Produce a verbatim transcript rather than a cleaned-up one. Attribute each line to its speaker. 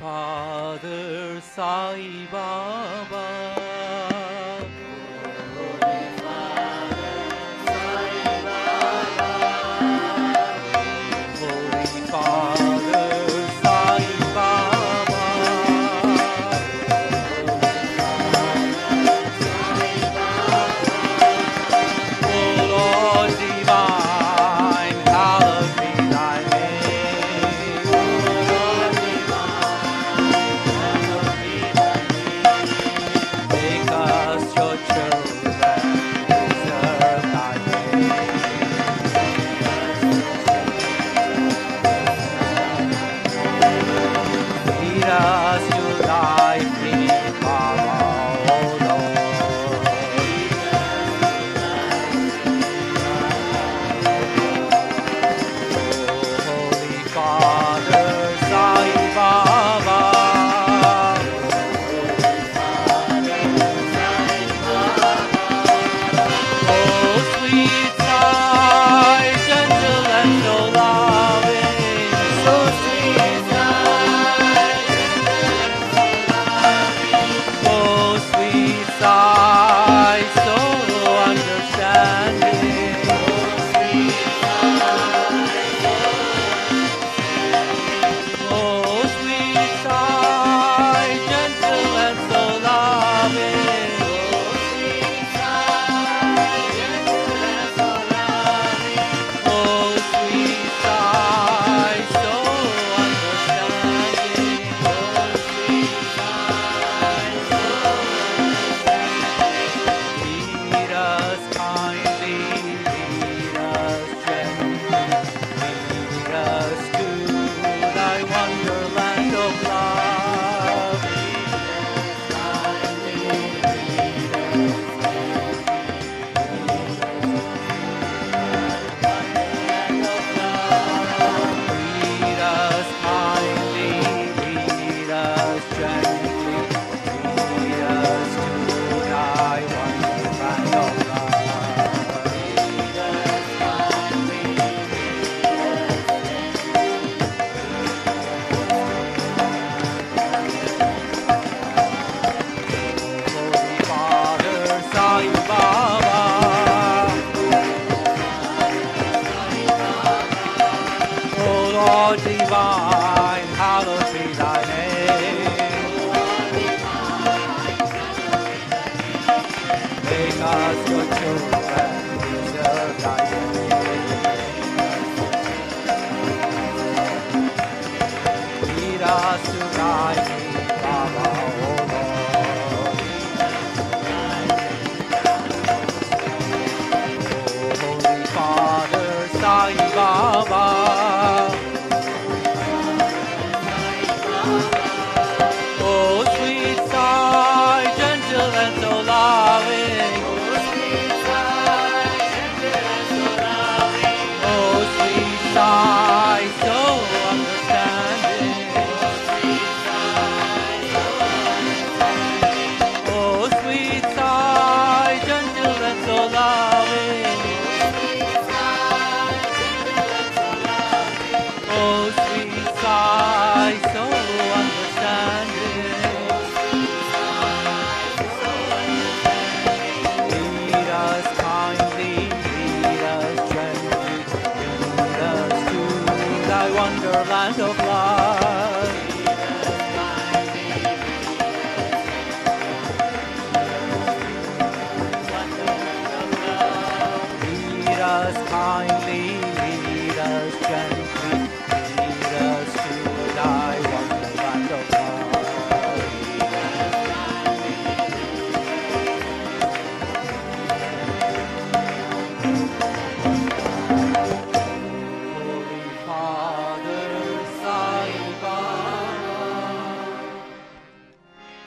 Speaker 1: Father Sai Baba.
Speaker 2: Holy Father Sai Baba.
Speaker 1: Holy Father Sai Baba. O Lord divine, hallowed be thy name.
Speaker 2: O Lord divine, hallowed be thy name.
Speaker 1: Make us your children, preserve thy name. Lead us to thy free power, O Lord. Holy Father Sai Baba. Oh, sweet Sai, gentle and so loving,
Speaker 2: So sweet Sai,
Speaker 1: oh, sweet Sai, so understanding. Oh, sweet Sai, gentle and so loving. Oh, sweet Sai, so understanding. Lead us kindly, lead us gently, lead us to thy wonderland of love. Lead us kindly, lead us gently, lead us to thy wonderland of love. Holy Father Sai Baba. O Lord divine, hallowed be thy name. Make us your children, preserve thy name. Lead us to thy feet, Baba, O Lord. O Holy Father Sai Baba. Oh, sweet Sai, gentle and so loving. Oh, sweet Sai, so understanding. Oh, sweet Sai, gentle and so loving. Oh, sweet Sai, so understanding. Lead us kindly, lead us gently, lead us to thy wonderland of love.